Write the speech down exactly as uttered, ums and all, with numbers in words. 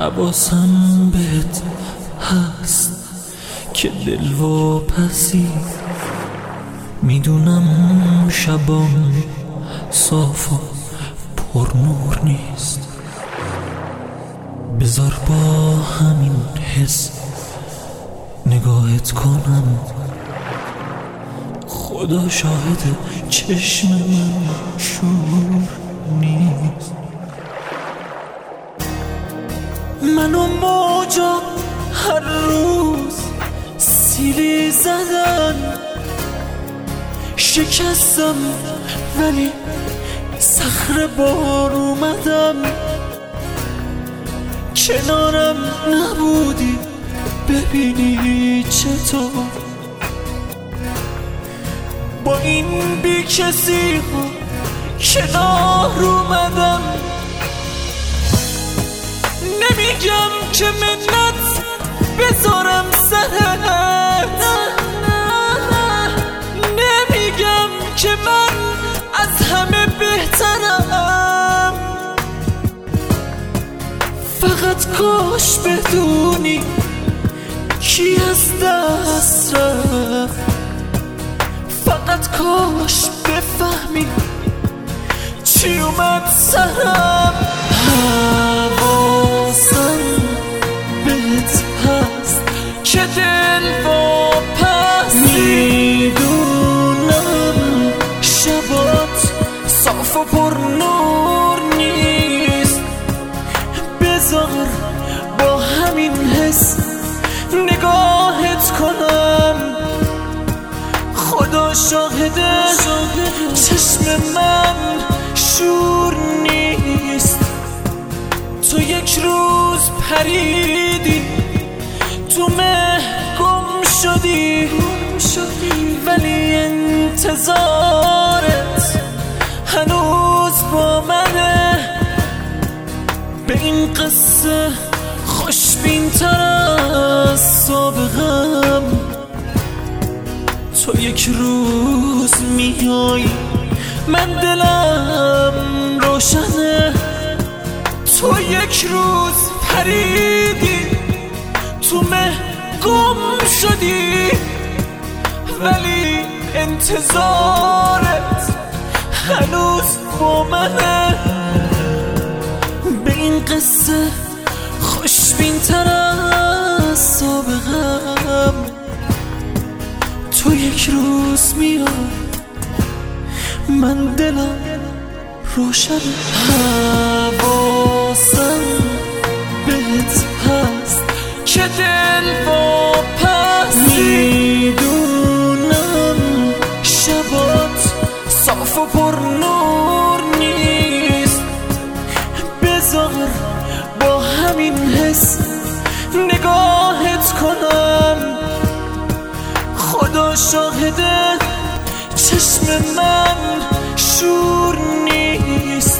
حواسم بهت هست که دل و پسی میدونم شبام صاف و پر نور نیست. بذار با همین حس نگاهت کنم، خدا شاهد چشم من شور نیست. من و موجا هر روز سیلی زدن، شکستم ولی صخره بار اومدم. کنارم نبودی ببینی چطور با این بی کسی ها کنار اومدم. نمیگم که منت بذارم سرت، نمیگم که من از همه بهترم، فقط کاش بدونی کی از دست رفت، فقط کاش بفهمی چی اومد سرم. حواسم بهت هست که دل با پس میدونم شبات صاف و پر نور نیست. بذار با همین حس نگاهت کنم، خدا شاهده چشم من شور نیست. تو یک روز پریدی تو مه گم شدی، ولی انتظارت هنوز با منه. به این قصه خوشبین تر از سابقم، تو یک روز میای من دلم روشنه. تو یک روز پریدی تو مه گم شدی، ولی انتظارت هنوز با منه. به این قصه خوشبین تر از سابقم، تو یک روز میای من دلم روشن. حواسم بهت هست که دل با پس میدونم شبات صاف و پر نور نیست. بذار با همین حس نگاهت کنم، خدا شاهده چشم من شور نیست.